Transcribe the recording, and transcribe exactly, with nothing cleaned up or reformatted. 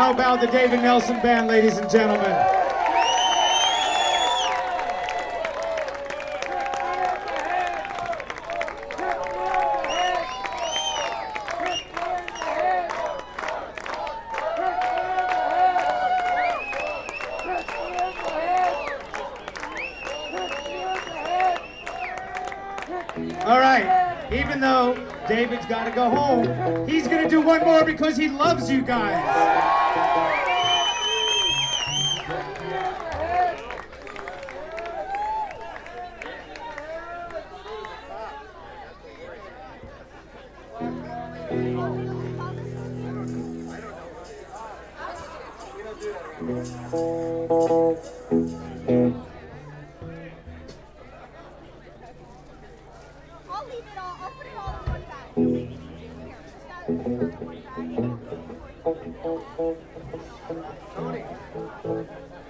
How about the David Nelson Band, ladies and gentlemen? All right, even though David's got to go home, he's going to do one more because he loves you guys. I'll leave it all. I'll put it all on one side. Here, just gotta put it on one side. Tony.